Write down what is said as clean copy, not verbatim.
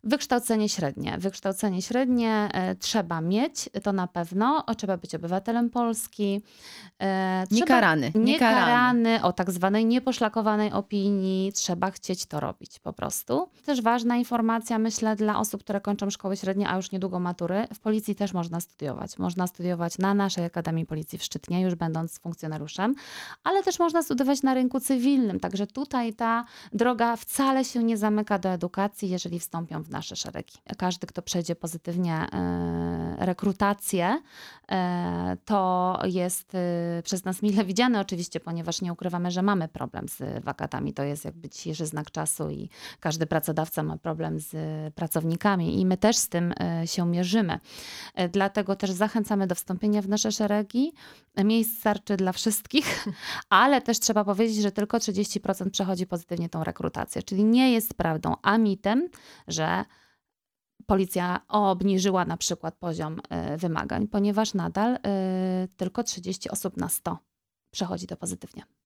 Wykształcenie średnie. Wykształcenie średnie trzeba mieć, to na pewno. Trzeba być obywatelem Polski. Niekarany. Niekarany, o tak zwanej nieposzlakowanej opinii. Trzeba chcieć to robić po prostu. Też ważna informacja, myślę, dla osób, które kończą szkoły średnie, a już niedługo matury. W policji też można studiować. Można studiować na naszej Akademii Policji w Szczytnie, już będąc funkcjonariuszem, ale też można studiować na rynku cywilnym. Także tutaj ta droga wcale się nie zamyka do edukacji, jeżeli wstąpią w nasze szeregi. Każdy, kto przejdzie pozytywnie rekrutację, to jest przez nas mile widziany oczywiście, ponieważ nie ukrywamy, że mamy problem z wakatami. To jest jakby dzisiejszy znak czasu i każdy pracodawca ma problem z pracownikami i my też z tym się mierzymy. Dlatego też zachęcamy do wstąpienia w nasze szeregi. Miejsc starczy dla wszystkich, ale też trzeba powiedzieć, że tylko 30% przechodzi pozytywnie tą rekrutację. Czyli nie jest prawdą, a mitem, że policja obniżyła na przykład poziom wymagań, ponieważ nadal tylko 30 osób na 100 przechodzi to pozytywnie.